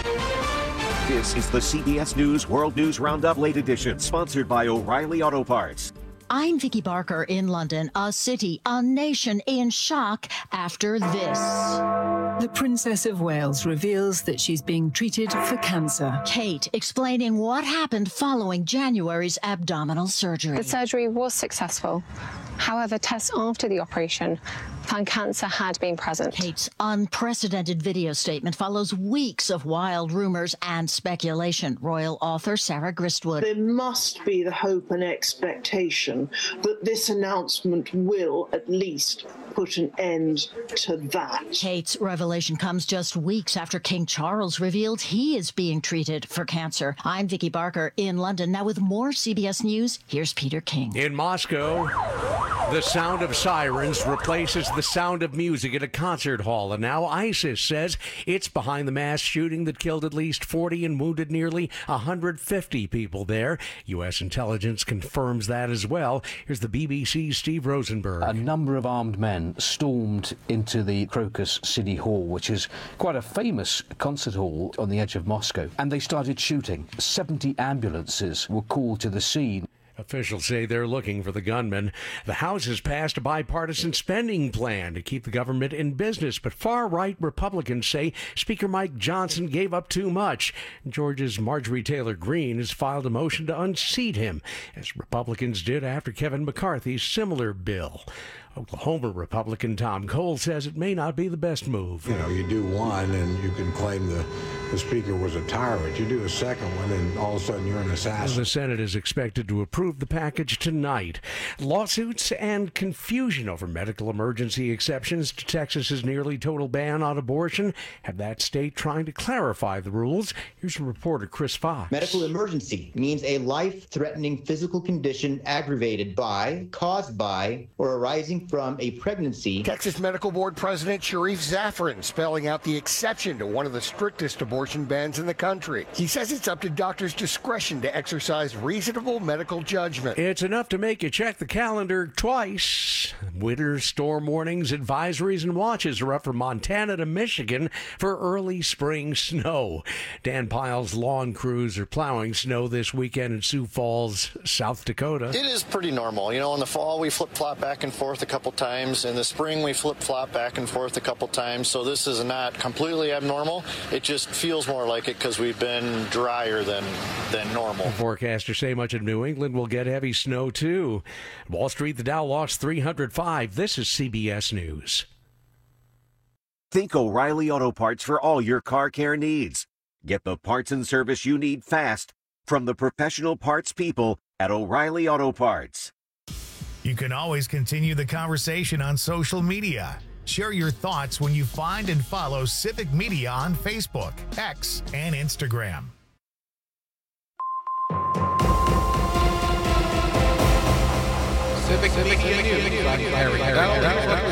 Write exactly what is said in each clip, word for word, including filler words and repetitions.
This is the C B S News World News Roundup Late Edition, sponsored by O'Reilly Auto Parts. I'm Vicky Barker in London, a city, a nation in shock after this. The Princess of Wales reveals that she's being treated for cancer. Kate explaining what happened following January's abdominal surgery. The surgery was successful. However, tests after the operation found cancer had been present. Kate's unprecedented video statement follows weeks of wild rumors and speculation. Royal author Sarah Gristwood. There must be the hope and expectation that this announcement will at least put an end to that. Kate's revelation comes just weeks after King Charles revealed he is being treated for cancer. I'm Vicky Barker in London. Now with more C B S News, here's Peter King. In Moscow, the sound of sirens replaces the sound of music at a concert hall, and now ISIS says it's behind the mass shooting that killed at least forty and wounded nearly one hundred fifty people there. U S intelligence confirms that as well. Here's the B B C's Steve Rosenberg. A number of armed men stormed into the Crocus City Hall, which is quite a famous concert hall on the edge of Moscow, and they started shooting. seventy ambulances were called to the scene. Officials say they're looking for the gunman. The House has passed a bipartisan spending plan to keep the government in business, but far-right Republicans say Speaker Mike Johnson gave up too much. Georgia's Marjorie Taylor Greene has filed a motion to unseat him, as Republicans did after Kevin McCarthy's similar bill. Oklahoma Republican Tom Cole says it may not be the best move. You know, you do one and you can claim the, the speaker was a tyrant. You do a second one and all of a sudden you're an assassin. The Senate is expected to approve the package tonight. Lawsuits and confusion over medical emergency exceptions to Texas's nearly total ban on abortion have that state trying to clarify the rules. Here's reporter Chris Fox. Medical emergency means a life-threatening physical condition aggravated by, caused by, or arising from a pregnancy. Texas Medical Board President Sharif Zafran spelling out the exception to one of the strictest abortion bans in the country. He says it's up to doctors' discretion to exercise reasonable medical judgment. It's enough to make you check the calendar twice. Winter storm warnings, advisories, and watches are up from Montana to Michigan for early spring snow. Dan Pyle's lawn crews are plowing snow this weekend in Sioux Falls, South Dakota. It is pretty normal. You know, in the fall we flip-flop back and forth a couple times. In the spring, we flip-flop back and forth a couple times. So this is not completely abnormal. It just feels more like it because we've been drier than, than normal. Forecasters say much of New England will get heavy snow, too. Wall Street, the Dow lost three hundred five. This is C B S News. Think O'Reilly Auto Parts for all your car care needs. Get the parts and service you need fast from the professional parts people at O'Reilly Auto Parts. You can always continue the conversation on social media. Share your thoughts when you find and follow Civic Media on Facebook, X, and Instagram. Civic Media News by Harry Bell.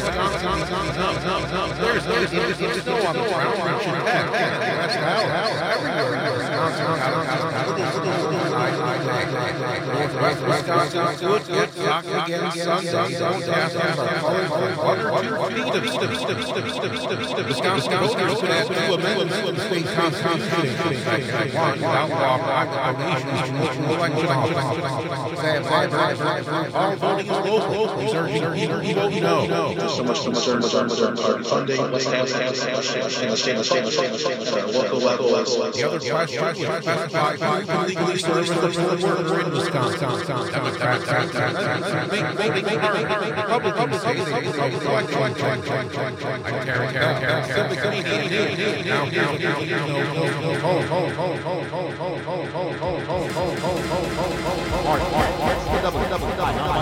There's there's snow on the ground. That's how everywhere in Wisconsin. Northwest Wisconsin, good, good, soccer again, Sunday, forecast are one or two feet of snow. Wisconsin voters passed two amendments to the state constitution. One, outlaw private donations to election office. Sam Hyder, all voting is local. He's urging either he vote no. So much concern with our funding, and the state, local level. The other question was specified who legally serves as a worker in Wisconsin. Democrats make it hard. Republicans say they vote election. Civic Media now, now, now, now, no, ho, ho, ho, ho, ho, ho, ho, ho, ho, ho, ho, ho, ho, ho, March, March, March, double, double, double,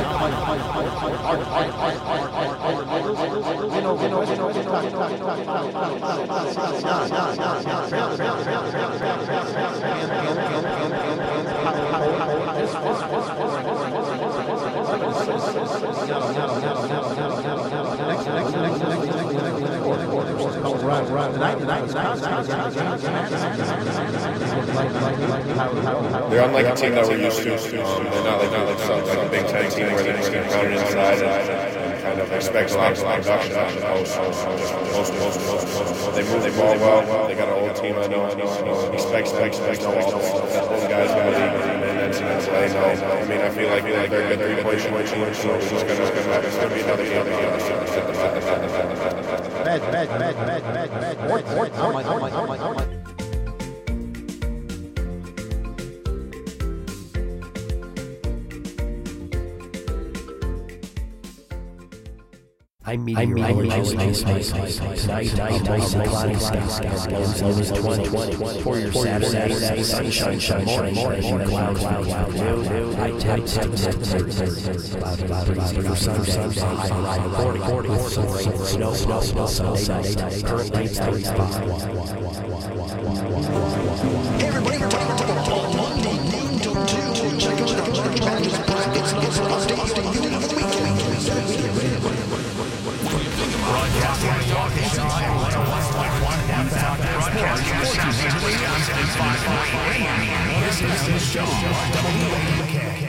They're unlike a team that we're used to. Um, they're not like, not like, some, like a Big Ten team where they're just going to crowd it inside and, and kind of expect a lot of production. Most, most, most, most, most, most, they move the ball well. They got an old team I know, I know, I know, expect, expect, expect all the guys in the league, and that's that's what I know. I mean, I feel like they're good three-point shooting team, so it's just gonna it's gonna be another game. Bad, bad, bad, bad, bad, bad. What, what, oh my, oh my, oh my, oh my. I'm meteorologist tonight. Cyclonic skies, lows lows twenty. For your Saturday, sunshine, sunshine, morning, clouds, clouds, clouds. I tip, tip, tip, tip, tip. Cloud, breezy for Sunday, high, forty, forty, with some rain, snow, snow, snow, Sunday. Currently thirty-five. Everybody, on Monday, noon till two. Check out our large values brackets. It's updated on you for the weekend. Broadcasting and talking show at one oh one point one F M. Broadcasting to Southeast Wisconsin and five point eight A M. This is the show on W A K.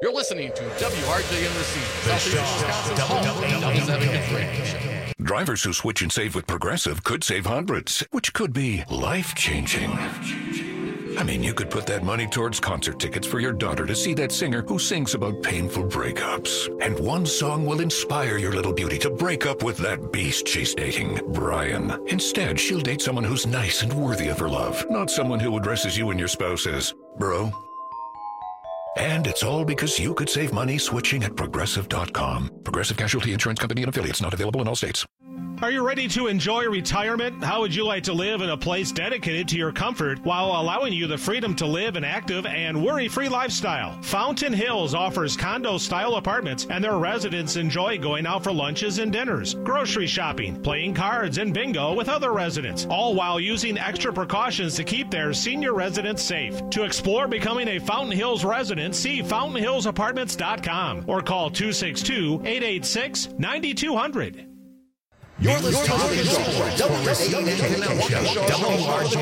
You're listening to W R J N Racine, Southeast Wisconsin's home of double seven radio. Drivers who switch and save with Progressive could save hundreds, which could be life-changing. I mean, you could put that money towards concert tickets for your daughter to see that singer who sings about painful breakups. And one song will inspire your little beauty to break up with that beast she's dating, Brian. Instead, she'll date someone who's nice and worthy of her love, not someone who addresses you and your spouse as, bro. And it's all because you could save money switching at Progressive dot com. Progressive Casualty Insurance Company and affiliates, not available in all states. Are you ready to enjoy retirement? How would you like to live in a place dedicated to your comfort while allowing you the freedom to live an active and worry-free lifestyle? Fountain Hills offers condo-style apartments, and their residents enjoy going out for lunches and dinners, grocery shopping, playing cards, and bingo with other residents, all while using extra precautions to keep their senior residents safe. To explore becoming a Fountain Hills resident, see fountain hills apartments dot com or call two six two, eight eight six, nine two zero zero. You're listening to the show, W Racine and Kenosha, W R J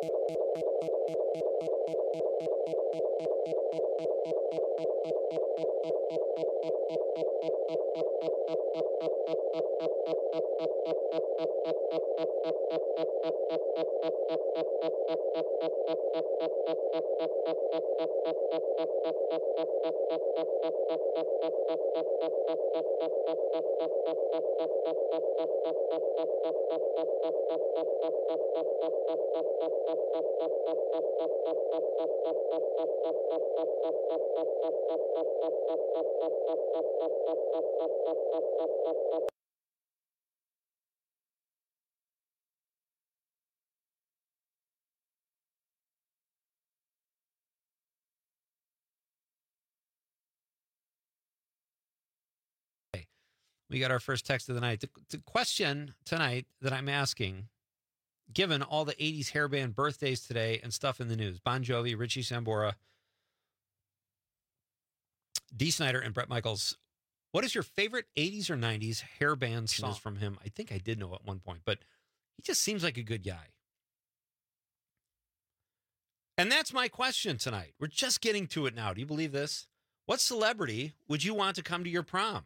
We got our first text of the night. The, the question tonight that I'm asking, given all the eighties hairband birthdays today and stuff in the news, Bon Jovi, Richie Sambora, Dee Snider, and Bret Michaels, what is your favorite eighties or nineties hairband song from him? I think I did know at one point, but he just seems like a good guy. And that's my question tonight. We're just getting to it now. Do you believe this? What celebrity would you want to come to your prom?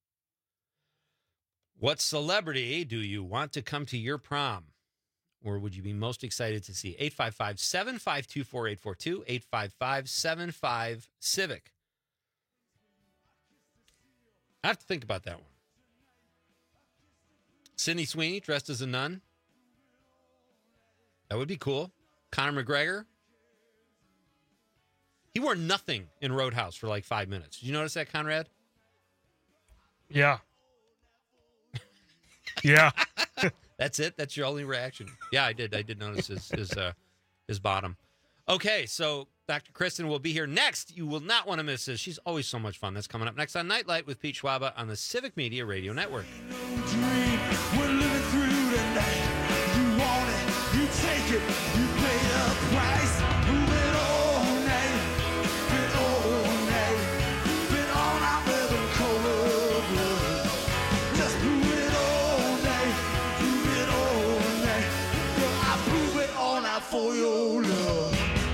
What celebrity do you want to come to your prom? Or would you be most excited to see? eight five five, seven five two, four eight four two, eight five five, seven five, Civic. I have to think about that one. Sydney Sweeney dressed as a nun. That would be cool. Conor McGregor. He wore nothing in Roadhouse for like five minutes. Did you notice that, Conrad? Yeah. Yeah. That's it? That's your only reaction? Yeah, I did. I did notice his his, uh, his bottom. Okay, so Doctor Kristen will be here next. You will not want to miss this. She's always so much fun. That's coming up next on Nightlight with Pete Schwaba on the Civic Media Radio Network. We're living through the night. You want it, you take it, you pay the price. Move it all night, been all night, been all night with a cold blood. Just move it all night, move it all night. Girl, I prove it all night for your love.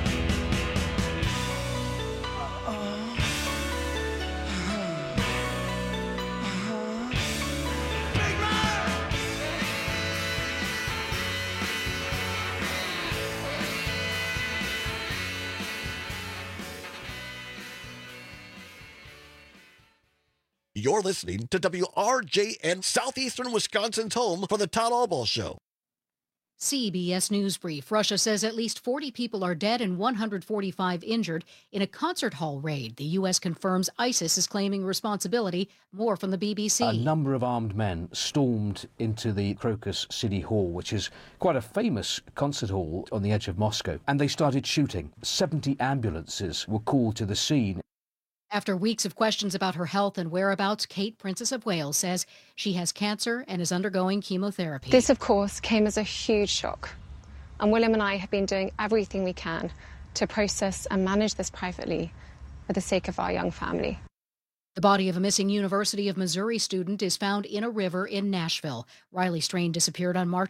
You're listening to W R J N, Southeastern Wisconsin's home for the Todd Albaugh Show. C B S News Brief. Russia says at least forty people are dead and one hundred forty-five injured in a concert hall raid. The U S confirms ISIS is claiming responsibility. More from the B B C. A number of armed men stormed into the Crocus City Hall, which is quite a famous concert hall on the edge of Moscow, and they started shooting. seventy ambulances were called to the scene. After weeks of questions about her health and whereabouts, Kate, Princess of Wales, says she has cancer and is undergoing chemotherapy. This, of course, came as a huge shock. And William and I have been doing everything we can to process and manage this privately for the sake of our young family. The body of a missing University of Missouri student is found in a river in Nashville. Riley Strain disappeared on March